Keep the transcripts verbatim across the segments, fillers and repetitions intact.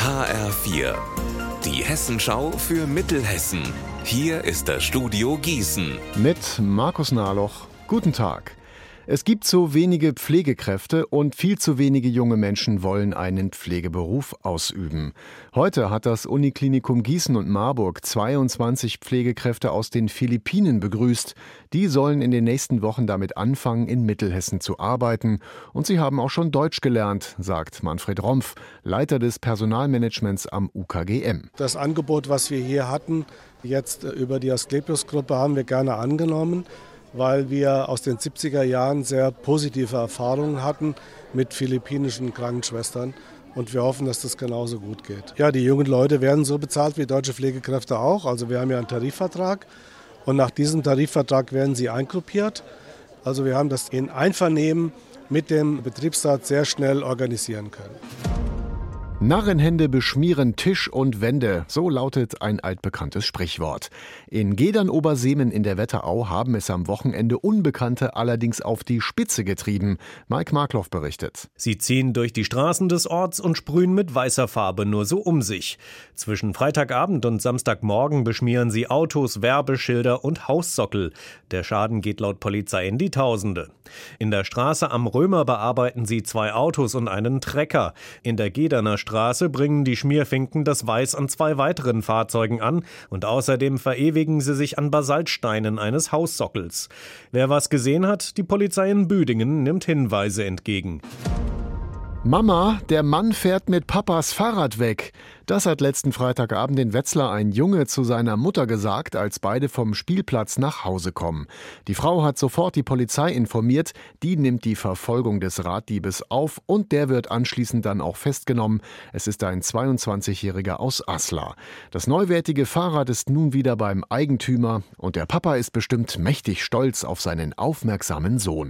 H R vier, die Hessenschau für Mittelhessen. Hier ist das Studio Gießen. Mit Markus Nahloch. Guten Tag. Es gibt zu wenige Pflegekräfte und viel zu wenige junge Menschen wollen einen Pflegeberuf ausüben. Heute hat das Uniklinikum Gießen und Marburg zweiundzwanzig Pflegekräfte aus den Philippinen begrüßt. Die sollen in den nächsten Wochen damit anfangen, in Mittelhessen zu arbeiten. Und sie haben auch schon Deutsch gelernt, sagt Manfred Rompf, Leiter des Personalmanagements am U K G M. Das Angebot, was wir hier hatten, jetzt über die Asklepios-Gruppe, haben wir gerne angenommen, weil wir aus den siebziger Jahren sehr positive Erfahrungen hatten mit philippinischen Krankenschwestern. Und wir hoffen, dass das genauso gut geht. Ja, die jungen Leute werden so bezahlt wie deutsche Pflegekräfte auch. Also wir haben ja einen Tarifvertrag und nach diesem Tarifvertrag werden sie eingruppiert. Also wir haben das in Einvernehmen mit dem Betriebsrat sehr schnell organisieren können. Narrenhände beschmieren Tisch und Wände, so lautet ein altbekanntes Sprichwort. In Gedern-Oberseemen in der Wetterau haben es am Wochenende Unbekannte allerdings auf die Spitze getrieben. Mike Markloff berichtet. Sie ziehen durch die Straßen des Orts und sprühen mit weißer Farbe nur so um sich. Zwischen Freitagabend und Samstagmorgen beschmieren sie Autos, Werbeschilder und Haussockel. Der Schaden geht laut Polizei in die Tausende. In der Straße am Römer bearbeiten sie zwei Autos und einen Trecker. In der Gederner Straße bringen die Schmierfinken das Weiß an zwei weiteren Fahrzeugen an und außerdem verewigen sie sich an Basaltsteinen eines Haussockels. Wer was gesehen hat, die Polizei in Büdingen nimmt Hinweise entgegen. Mama, der Mann fährt mit Papas Fahrrad weg. Das hat letzten Freitagabend in Wetzlar ein Junge zu seiner Mutter gesagt, als beide vom Spielplatz nach Hause kommen. Die Frau hat sofort die Polizei informiert, die nimmt die Verfolgung des Raddiebes auf und der wird anschließend dann auch festgenommen. Es ist ein zweiundzwanzigjähriger aus Aslar. Das neuwertige Fahrrad ist nun wieder beim Eigentümer und der Papa ist bestimmt mächtig stolz auf seinen aufmerksamen Sohn.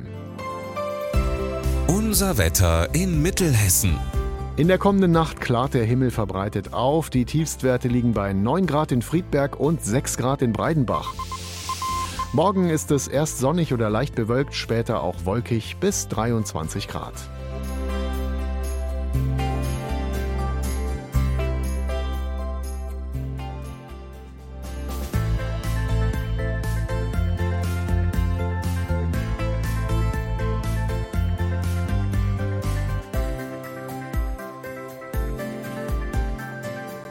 Unser Wetter in Mittelhessen. In der kommenden Nacht klart der Himmel verbreitet auf. Die Tiefstwerte liegen bei neun Grad in Friedberg und sechs Grad in Breidenbach. Morgen ist es erst sonnig oder leicht bewölkt, später auch wolkig bis dreiundzwanzig Grad.